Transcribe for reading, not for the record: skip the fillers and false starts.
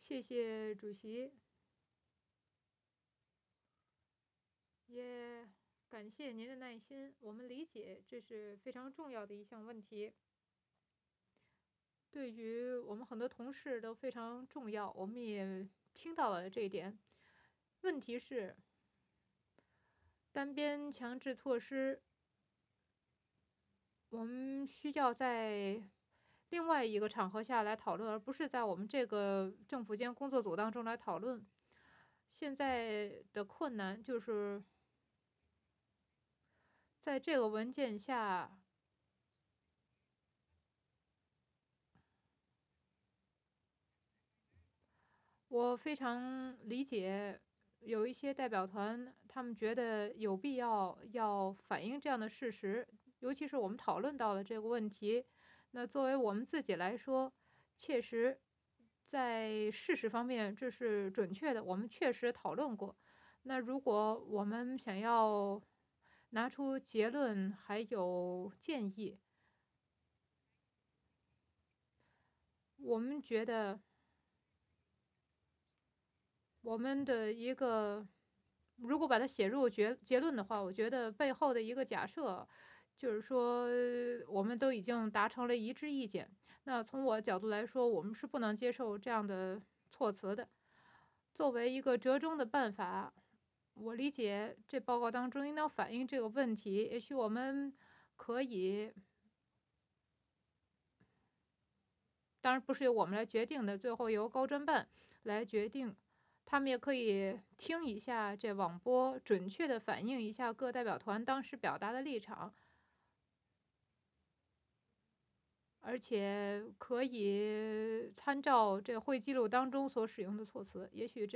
谢谢主席，也感谢您的耐心。我们理解这是非常重要的一项问题，对于我们很多同事都非常重要。我们也听到了这一点。问题是，单边强制措施，我们需要在另外一个场合下来讨论，而不是在我们这个政府间工作组当中来讨论。现在的困难就是在这个文件下，我非常理解有一些代表团，他们觉得有必要反映这样的事实，尤其是我们讨论到的这个问题。那作为我们自己来说，切实在事实方面这是准确的，我们确实讨论过。那如果我们想要拿出结论还有建议，我们觉得我们的一个，如果把它写入结论的话，我觉得背后的一个假设，就是说我们都已经达成了一致意见。那从我角度来说，我们是不能接受这样的措辞的。作为一个折中的办法，我理解这报告当中应当反映这个问题。也许我们可以，当然不是由我们来决定的，最后由高专办来决定。他们也可以听一下这网播，准确的反映一下各代表团当时表达的立场，而且可以参照这会记录当中所使用的措辞，也许这。